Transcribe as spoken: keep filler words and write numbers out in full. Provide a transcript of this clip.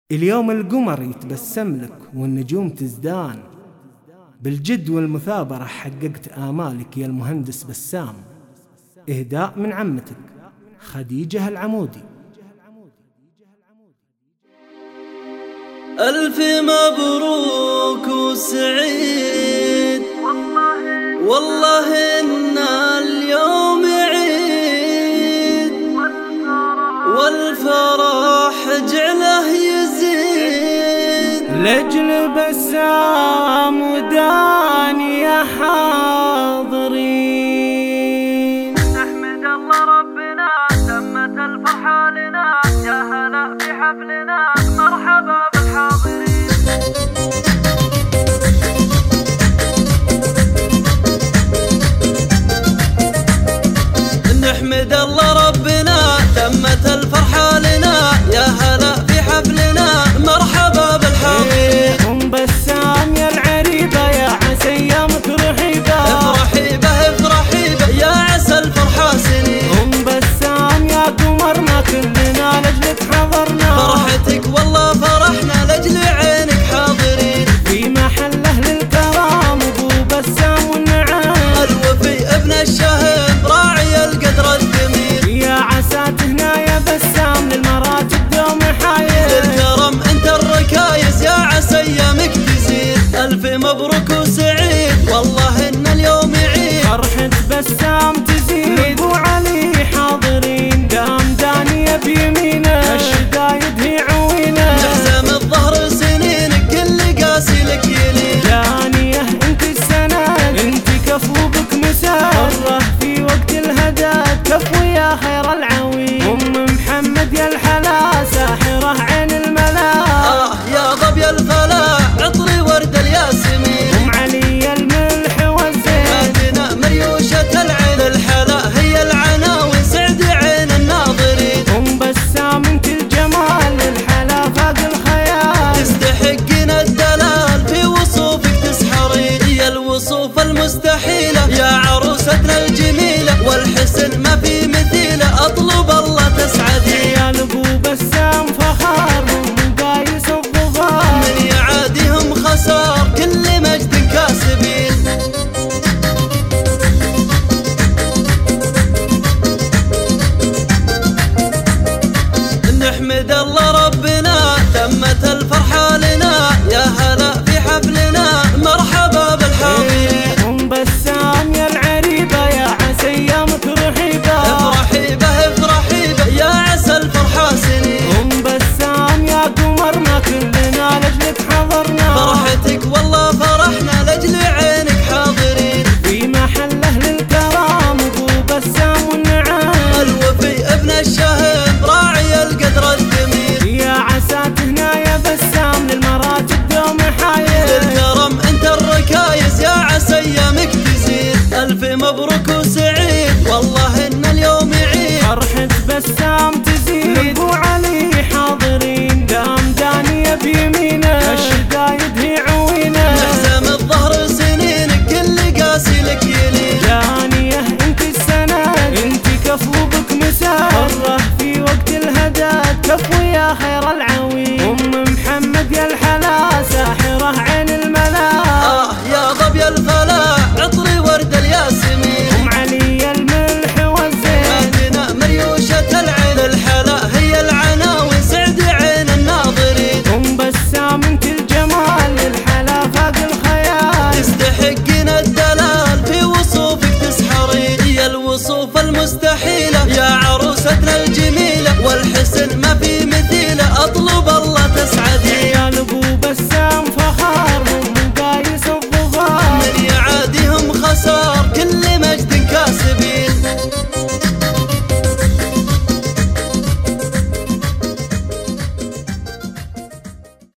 اليوم القمر يتبسم لك والنجوم تزدان، بالجد والمثابرة حققت آمالك يا المهندس بسام. إهداء من عمتك خديجة العمودي. ألف مبروك وسعيد، والله إن اليوم عيد، والفرح جعله يزيد لأجل بسام وداني يا حاضرين. نحمد الله ربنا تمت الفرحة لنا، يا هلا بحفلنا مرحبا بالحاضرين. نحمد الله ربنا تمت الفرحة لنا، يا هلا بحفلنا مرحبا بالحاضرين. أم بسام يا العريبة يا عسى أيامك رحيبة، افرحي به افرحي به يا عسى الفرحة سنين. أم بسام يا قمرنا كلنا لجلك حضرنا، فرحتك والله فرحنا لجل عينك حاضرين. في محل أهل الكرام أبو بسام والنعام، الوفي ابن الشهم راعي القدر الجميل. يا عسى هنا يا بسام للمراتب دوم حايل، للكرم انت الركايز يا عسى ايامك تزيد. الف مبروك وسعيد والله ان اليوم عيد، فرحة بسام